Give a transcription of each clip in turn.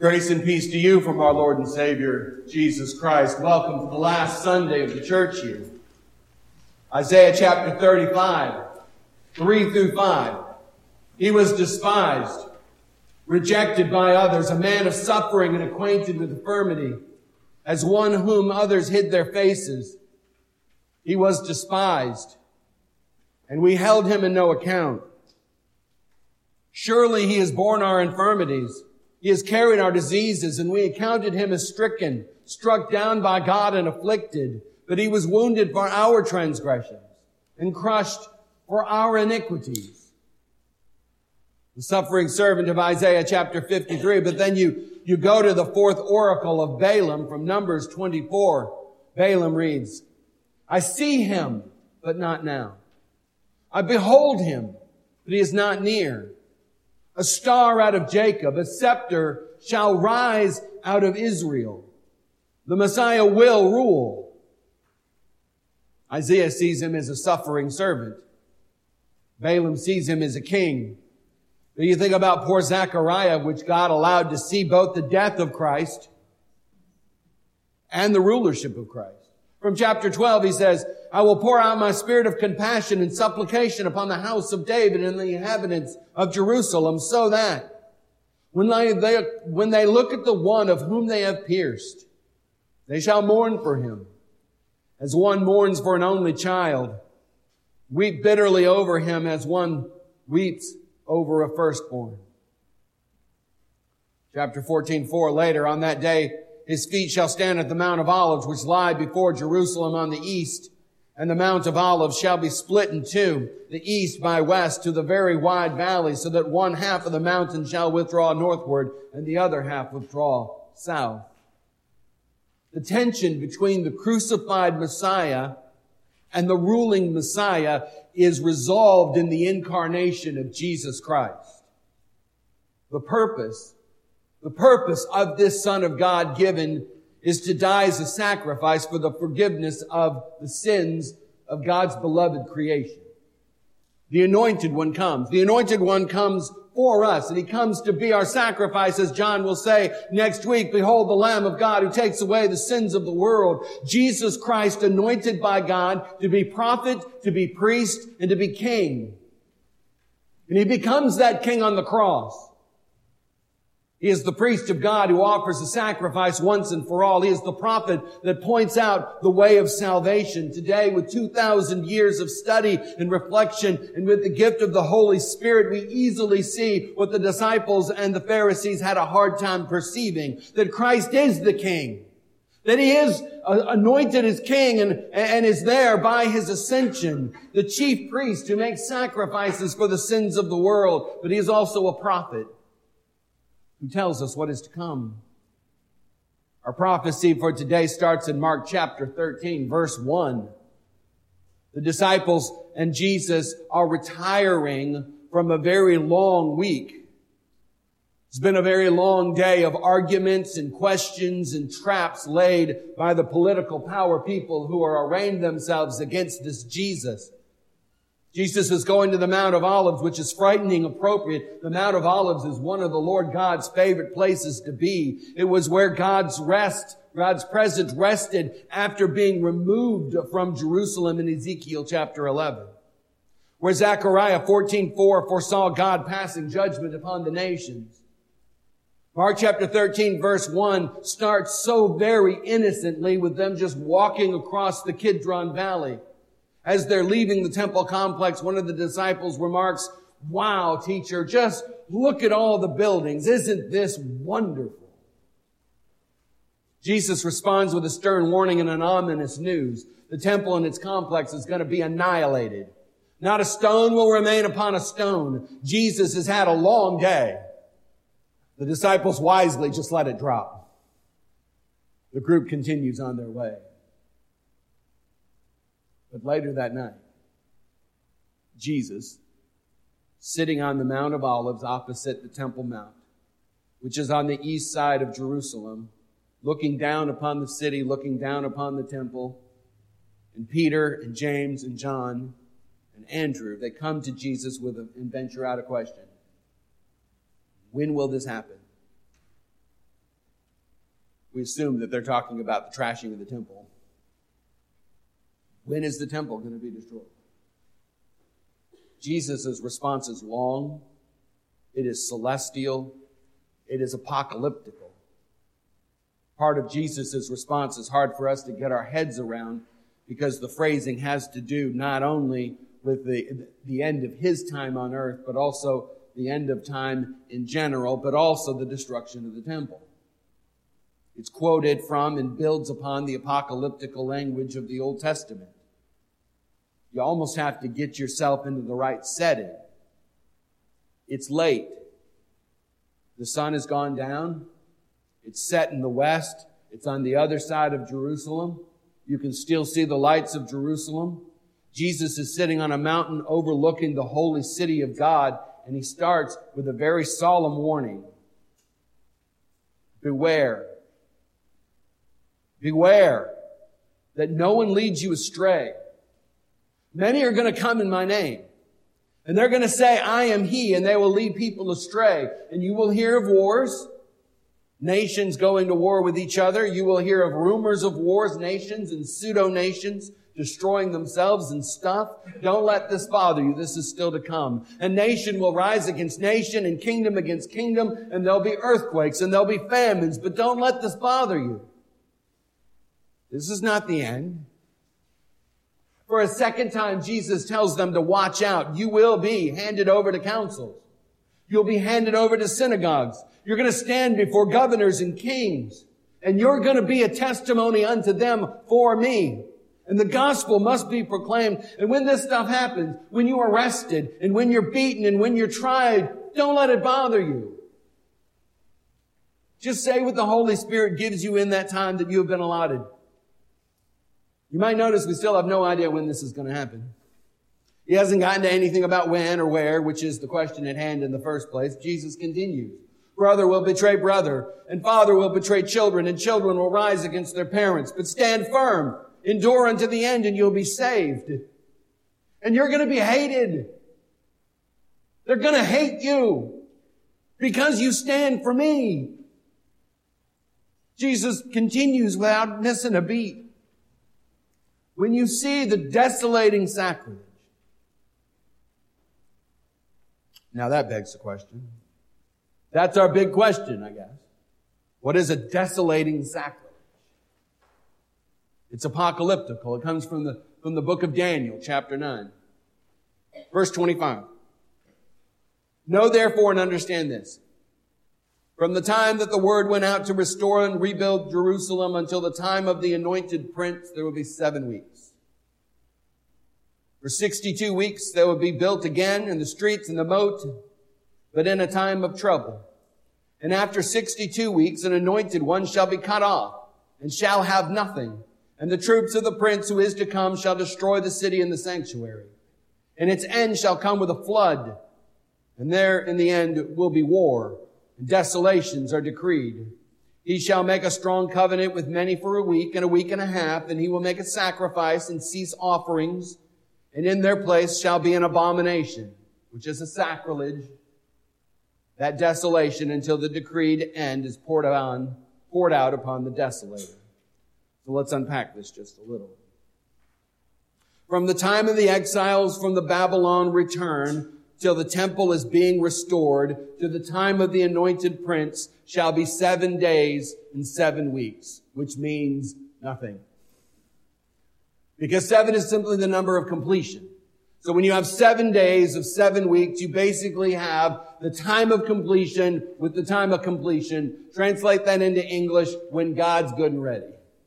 Grace and peace to you from our Lord and Savior, Jesus Christ. Welcome to the last Sunday of the church year. Isaiah chapter 35, 3 through 5. He was despised, rejected by others, a man of suffering and acquainted with infirmity, as one whom others hid their faces. He was despised, and we held him in no account. Surely he has borne our infirmities. He has carried our diseases, and we accounted him as stricken, struck down by God and afflicted. But he was wounded for our transgressions and crushed for our iniquities. The suffering servant of Isaiah chapter 53. But then you go to the fourth oracle of Balaam from Numbers 24. Balaam reads, I see him, but not now. I behold him, but he is not near. A star out of Jacob, a scepter shall rise out of Israel. The Messiah will rule. Isaiah sees him as a suffering servant. Balaam sees him as a king. But you think about poor Zechariah, which God allowed to see both the death of Christ and the rulership of Christ. From chapter 12, he says, I will pour out my spirit of compassion and supplication upon the house of David and the inhabitants of Jerusalem, so that when they look at the one of whom they have pierced, they shall mourn for him, as one mourns for an only child, weep bitterly over him as one weeps over a firstborn. Chapter 14:4, later, on that day, his feet shall stand at the Mount of Olives, which lie before Jerusalem on the east. And the Mount of Olives shall be split in two, the east by west to the very wide valley, so that one half of the mountain shall withdraw northward, and the other half withdraw south. The tension between the crucified Messiah and the ruling Messiah is resolved in the incarnation of Jesus Christ. The purpose of this Son of God given is to die as a sacrifice for the forgiveness of the sins of God's beloved creation. The Anointed One comes. The Anointed One comes for us, and He comes to be our sacrifice, as John will say next week. Behold the Lamb of God who takes away the sins of the world. Jesus Christ, anointed by God to be prophet, to be priest, and to be king. And He becomes that king on the cross. He is the priest of God who offers a sacrifice once and for all. He is the prophet that points out the way of salvation. Today, with 2,000 years of study and reflection, and with the gift of the Holy Spirit, we easily see what the disciples and the Pharisees had a hard time perceiving, that Christ is the King, that He is anointed as King and is there by His ascension, the chief priest who makes sacrifices for the sins of the world, but He is also a prophet who tells us what is to come. Our prophecy for today starts in Mark chapter 13, verse 1. The disciples and Jesus are retiring from a very long week. It's been a very long day of arguments and questions and traps laid by the political power people who are arraying themselves against this Jesus. Jesus is going to the Mount of Olives, which is frightening appropriate. The Mount of Olives is one of the Lord God's favorite places to be. It was where God's presence rested after being removed from Jerusalem in Ezekiel chapter 11. Where Zechariah 14:4 foresaw God passing judgment upon the nations. Mark chapter 13 verse 1 starts so very innocently with them just walking across the Kidron Valley. As they're leaving the temple complex, one of the disciples remarks, wow, teacher, just look at all the buildings. Isn't this wonderful? Jesus responds with a stern warning and an ominous news. The temple and its complex is going to be annihilated. Not a stone will remain upon a stone. Jesus has had a long day. The disciples wisely just let it drop. The group continues on their way. But later that night, Jesus, sitting on the Mount of Olives opposite the Temple Mount, which is on the east side of Jerusalem, looking down upon the city, looking down upon the temple, and Peter and James and John and Andrew, they come to Jesus and venture out a question. When will this happen? we assume that they're talking about the trashing of the temple. When is the temple going to be destroyed? Jesus' response is long. It is celestial. It is apocalyptical. Part of Jesus' response is hard for us to get our heads around because the phrasing has to do not only with the end of his time on earth, but also the end of time in general, but also the destruction of the temple. It's quoted from and builds upon the apocalyptical language of the Old Testament. You almost have to get yourself into the right setting. It's late. The sun has gone down. It's set in the west. It's on the other side of Jerusalem. You can still see the lights of Jerusalem. Jesus is sitting on a mountain overlooking the holy city of God, and he starts with a very solemn warning. Beware. Beware that no one leads you astray. Many are going to come in my name, and they're going to say, I am he, and they will lead people astray. And you will hear of wars, nations going to war with each other. You will hear of rumors of wars, nations and pseudo-nations destroying themselves and stuff. Don't let this bother you. This is still to come. And nation will rise against nation and kingdom against kingdom, and there'll be earthquakes and there'll be famines, but don't let this bother you. This is not the end. For a second time, Jesus tells them to watch out. You will be handed over to councils. You'll be handed over to synagogues. You're going to stand before governors and kings, and you're going to be a testimony unto them for me. And the gospel must be proclaimed. And when this stuff happens, when you're arrested, and when you're beaten, and when you're tried, don't let it bother you. Just say what the Holy Spirit gives you in that time that you have been allotted. You might notice we still have no idea when this is going to happen. He hasn't gotten to anything about when or where, which is the question at hand in the first place. Jesus continues. Brother will betray brother, and father will betray children, and children will rise against their parents. But stand firm, endure unto the end, and you'll be saved. And you're going to be hated. They're going to hate you because you stand for me. Jesus continues without missing a beat. When you see the desolating sacrilege. Now that begs the question. That's our big question, I guess. What is a desolating sacrilege? It's apocalyptical. It comes from the book of Daniel, chapter 9. Verse 25. Know therefore and understand this. From the time that the word went out to restore and rebuild Jerusalem until the time of the anointed prince, there will be 7 weeks. For 62 weeks, they will be built again in the streets and the moat, but in a time of trouble. And after 62 weeks, an anointed one shall be cut off and shall have nothing. And the troops of the prince who is to come shall destroy the city and the sanctuary. And its end shall come with a flood. And there in the end will be war. And desolations are decreed. He shall make a strong covenant with many for a week and a half, and he will make a sacrifice and cease offerings. And in their place shall be an abomination, which is a sacrilege, that desolation until the decreed end is poured out upon the desolator. So let's unpack this just a little. From the time of the exiles from the Babylon return till the temple is being restored, to the time of the anointed prince shall be 7 days and 7 weeks, which means nothing. Because 7 is simply the number of completion. So when you have 7 days of 7 weeks, you basically have the time of completion with the time of completion. Translate that into English, when God's good and ready.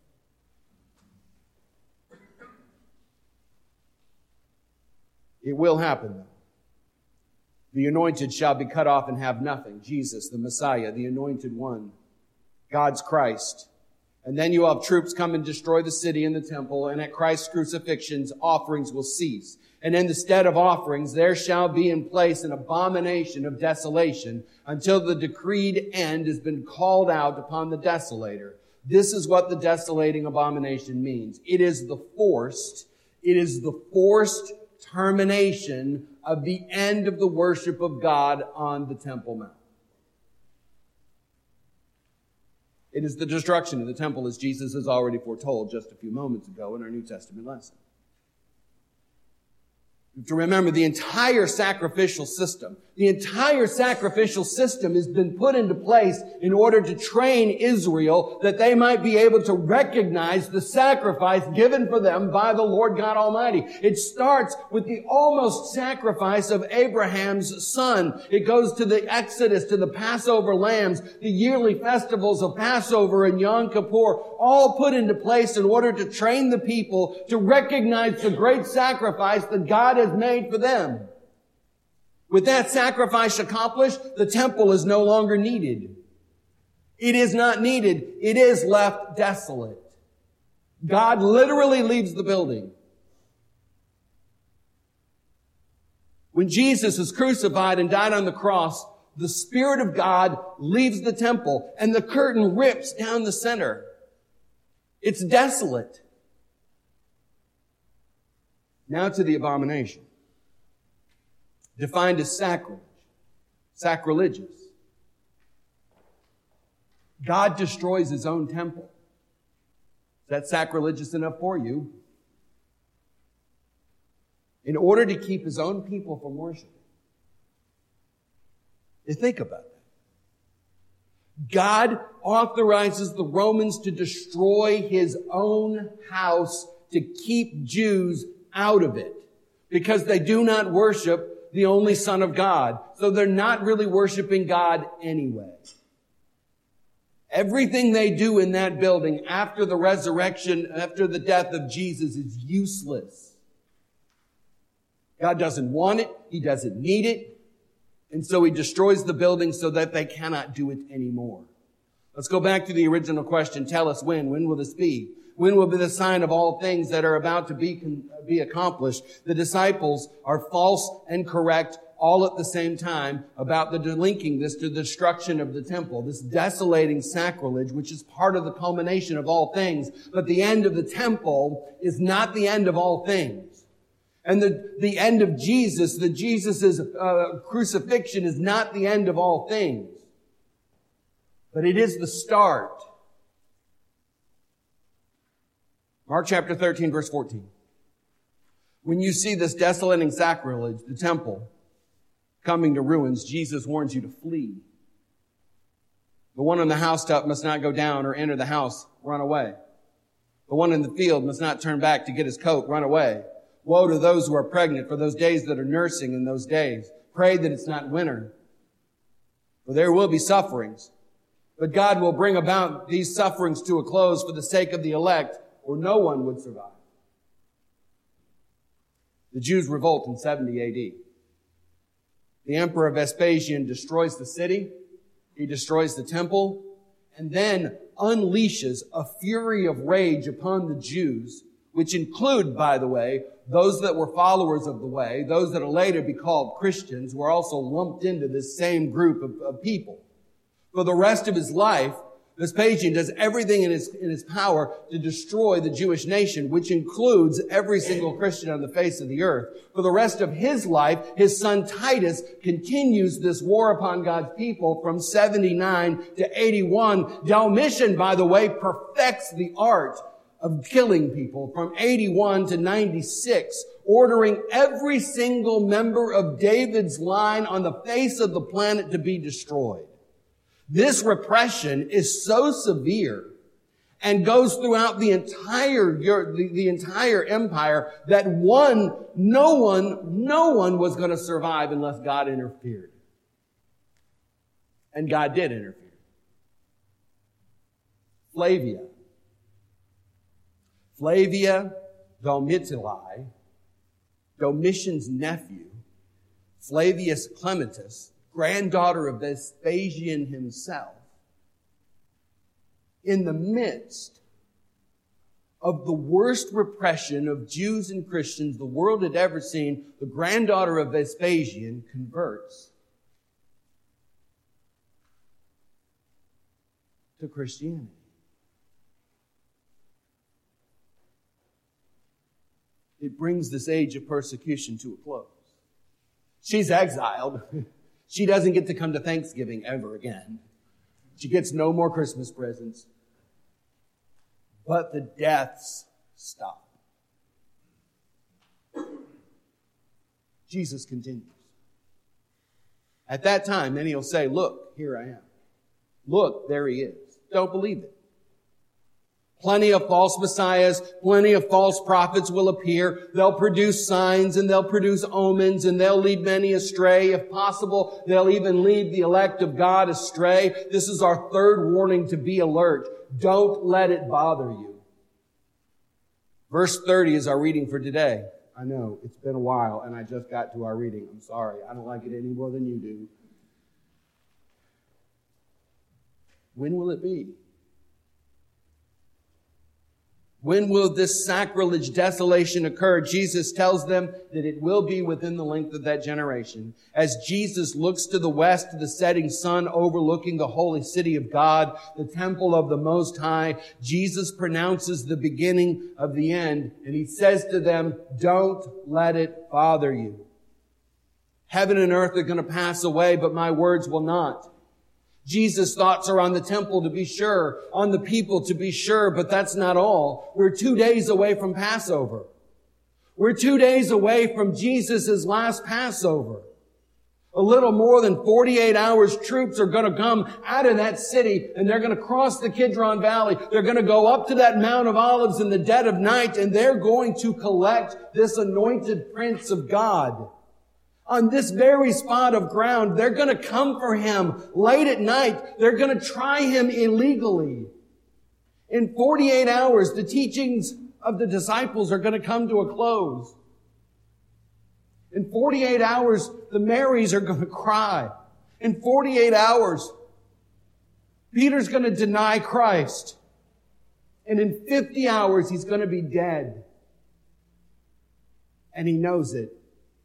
It will happen, though. The anointed shall be cut off and have nothing. Jesus, the Messiah, the anointed one, God's Christ. And then you have troops come and destroy the city and the temple, and at Christ's crucifixion, offerings will cease. And in the stead of offerings, there shall be in place an abomination of desolation until the decreed end has been called out upon the desolator. This is what the desolating abomination means. It is the forced termination of the end of the worship of God on the Temple Mount. It is the destruction of the temple, as Jesus has already foretold just a few moments ago in our New Testament lesson. To remember, the entire sacrificial system has been put into place in order to train Israel that they might be able to recognize the sacrifice given for them by the Lord God Almighty. It starts with the almost sacrifice of Abraham's son. It goes to the Exodus, to the Passover lambs, the yearly festivals of Passover and Yom Kippur, all put into place in order to train the people to recognize the great sacrifice that God has made for them. With that sacrifice accomplished, the temple is no longer needed. It is not needed. It is left desolate. God literally leaves the building. When Jesus is crucified and died on the cross, the Spirit of God leaves the temple and the curtain rips down the center. It's desolate. Now to the abomination. Defined as sacrilege. Sacrilegious. God destroys His own temple. Is that sacrilegious enough for you? In order to keep His own people from worshiping. You think about that. God authorizes the Romans to destroy His own house to keep Jews out of it because they do not worship the only Son of God. So they're not really worshiping God anyway. Everything they do in that building after the resurrection, after the death of Jesus is useless. God doesn't want it. He doesn't need it. And so He destroys the building so that they cannot do it anymore. Let's go back to the original question. Tell us when. When will this be? When will be the sign of all things that are about to be accomplished? The disciples are false and correct all at the same time about linking this to the destruction of the temple, this desolating sacrilege, which is part of the culmination of all things. But the end of the temple is not the end of all things. And the end of Jesus, Jesus' crucifixion is not the end of all things. But it is the start. Mark chapter 13, verse 14. When you see this desolating sacrilege, the temple, coming to ruins, Jesus warns you to flee. The one on the housetop must not go down or enter the house, run away. The one in the field must not turn back to get his coat, run away. Woe to those who are pregnant for those days that are nursing in those days. Pray that it's not winter, for there will be sufferings. But God will bring about these sufferings to a close for the sake of the elect, or no one would survive. The Jews revolt in 70 A.D. The Emperor Vespasian destroys the city. He destroys the temple and then unleashes a fury of rage upon the Jews, which include, by the way, those that were followers of the way, those that will later be called Christians, were also lumped into this same group of people. For the rest of his life, Vespasian does everything in his power to destroy the Jewish nation, which includes every single Christian on the face of the earth. For the rest of his life, his son Titus continues this war upon God's people from 79 to 81. Domitian, by the way, perfects the art of killing people from 81 to 96, ordering every single member of David's line on the face of the planet to be destroyed. This repression is so severe and goes throughout the entire empire that no one was going to survive unless God interfered. And God did interfere. Flavia Domitilla, Domitian's nephew, Flavius Clementis, granddaughter of Vespasian himself, in the midst of the worst repression of Jews and Christians the world had ever seen, the granddaughter of Vespasian converts to Christianity. It brings this age of persecution to a close. She's exiled. She doesn't get to come to Thanksgiving ever again. She gets no more Christmas presents. But the deaths stop. Jesus continues. At that time, then he'll say, look, here I am. Look, there he is. Don't believe it. Plenty of false messiahs, plenty of false prophets will appear. They'll produce signs and they'll produce omens and they'll lead many astray. If possible, they'll even lead the elect of God astray. This is our third warning to be alert. Don't let it bother you. Verse 30 is our reading for today. I know, it's been a while and I just got to our reading. I'm sorry. I don't like it any more than you do. When will it be? When will this sacrilege desolation occur? Jesus tells them that it will be within the length of that generation. As Jesus looks to the west to the setting sun overlooking the holy city of God, the temple of the Most High, Jesus pronounces the beginning of the end, and he says to them, don't let it bother you. Heaven and earth are going to pass away, but my words will not. Jesus' thoughts are on the temple to be sure, on the people to be sure, but that's not all. We're 2 days away from Passover. We're 2 days away from Jesus' last Passover. A little more than 48 hours, troops are going to come out of that city and they're going to cross the Kidron Valley. They're going to go up to that Mount of Olives in the dead of night and they're going to collect this anointed Prince of God. On this very spot of ground, they're going to come for him late at night. They're going to try him illegally. In 48 hours, the teachings of the disciples are going to come to a close. In 48 hours, the Marys are going to cry. In 48 hours, Peter's going to deny Christ. And in 50 hours, he's going to be dead. And he knows it.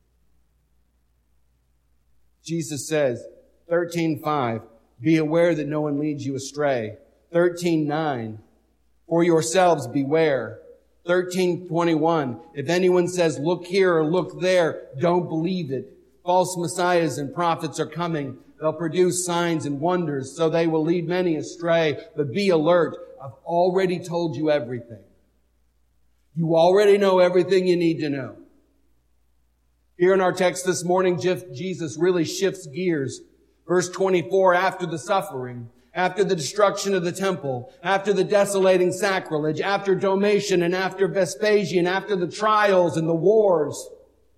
Jesus says, 13:5, be aware that no one leads you astray. 13:9, for yourselves beware. 13:21, if anyone says, look here or look there, don't believe it. False messiahs and prophets are coming. They'll produce signs and wonders, so they will lead many astray. But be alert. I've already told you everything. You already know everything you need to know. Here in our text this morning, Jesus really shifts gears. Verse 24, after the suffering, after the destruction of the temple, after the desolating sacrilege, after Domitian and after Vespasian, after the trials and the wars,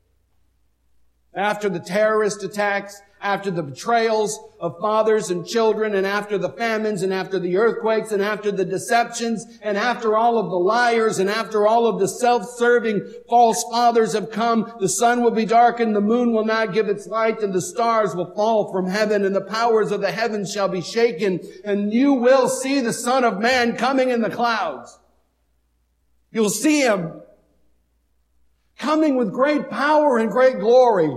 after the terrorist attacks, after the betrayals of fathers and children, and after the famines, and after the earthquakes, and after the deceptions, and after all of the liars, and after all of the self-serving false fathers have come, the sun will be darkened, the moon will not give its light, and the stars will fall from heaven, and the powers of the heavens shall be shaken, and you will see the Son of Man coming in the clouds. You'll see him coming with great power and great glory.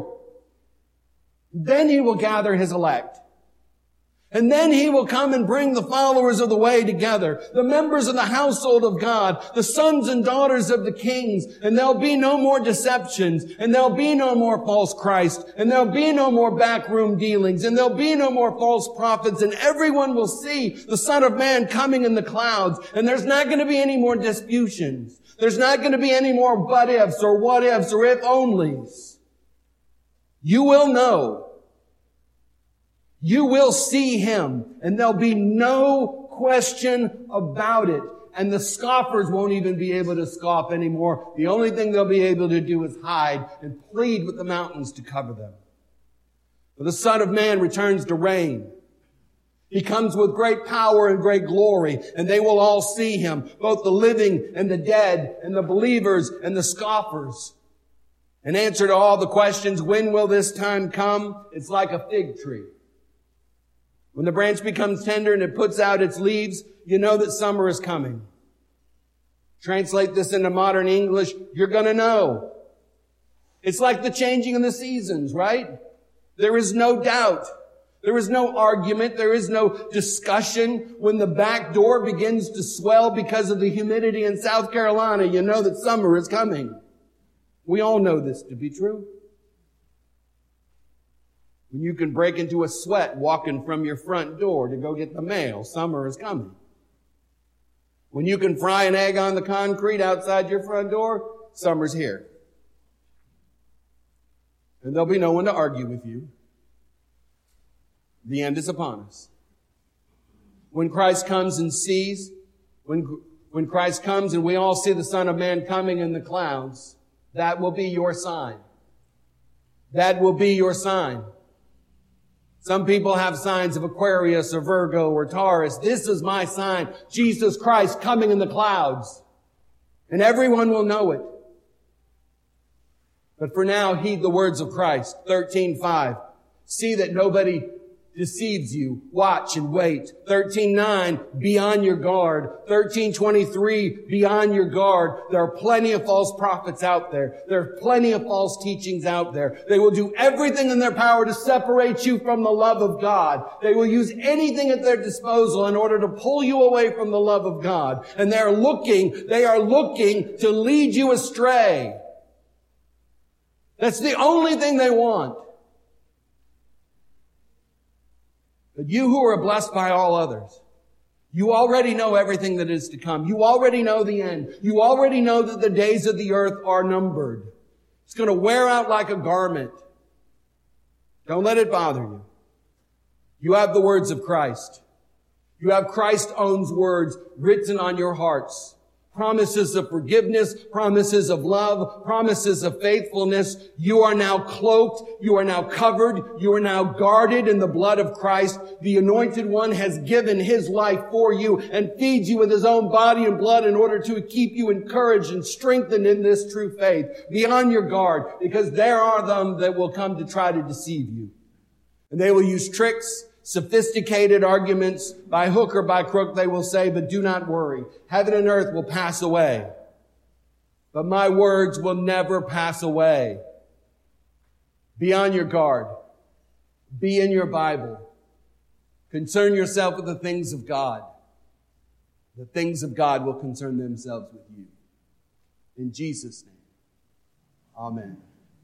Then he will gather his elect. And then he will come and bring the followers of the way together, the members of the household of God, the sons and daughters of the kings, and there'll be no more deceptions, and there'll be no more false Christ, and there'll be no more backroom dealings, and there'll be no more false prophets, and everyone will see the Son of Man coming in the clouds, and there's not going to be any more disputations. There's not going to be any more but ifs or what ifs or if onlys. You will know. You will see him, and there'll be no question about it. And the scoffers won't even be able to scoff anymore. The only thing they'll be able to do is hide and plead with the mountains to cover them. For the Son of Man returns to reign. He comes with great power and great glory, and they will all see him, both the living and the dead, and the believers and the scoffers. In answer to all the questions, when will this time come? It's like a fig tree. When the branch becomes tender and it puts out its leaves, you know that summer is coming. Translate this into modern English, you're going to know. It's like the changing of the seasons, right? There is no doubt. There is no argument. There is no discussion. When the back door begins to swell because of the humidity in South Carolina, you know that summer is coming. We all know this to be true. When you can break into a sweat walking from your front door to go get the mail, summer is coming. When you can fry an egg on the concrete outside your front door, summer's here. And there'll be no one to argue with you. The end is upon us. When Christ comes and sees, when Christ comes and we all see the Son of Man coming in the clouds, that will be your sign. That will be your sign. Some people have signs of Aquarius or Virgo or Taurus. This is my sign. Jesus Christ coming in the clouds. And everyone will know it. But for now, heed the words of Christ. 13:5. See that nobody deceives you. Watch and wait. 13:9. Be on your guard. 13:23. Be on your guard. There are plenty of false prophets out there. There are plenty of false teachings out there. They will do everything in their power to separate you from the love of God. They will use anything at their disposal in order to pull you away from the love of God. And they are looking to lead you astray. That's the only thing they want. But you who are blessed by all others, you already know everything that is to come. You already know the end. You already know that the days of the earth are numbered. It's going to wear out like a garment. Don't let it bother you. You have the words of Christ. You have Christ's own words written on your hearts. Promises of forgiveness, promises of love, promises of faithfulness. You are now cloaked. You are now covered. You are now guarded in the blood of Christ. The Anointed One has given His life for you and feeds you with His own body and blood in order to keep you encouraged and strengthened in this true faith. Be on your guard, because there are them that will come to try to deceive you. And they will use tricks, sophisticated arguments, by hook or by crook, they will say, but do not worry. Heaven and earth will pass away, but my words will never pass away. Be on your guard. Be in your Bible. Concern yourself with the things of God. The things of God will concern themselves with you. In Jesus' name, amen.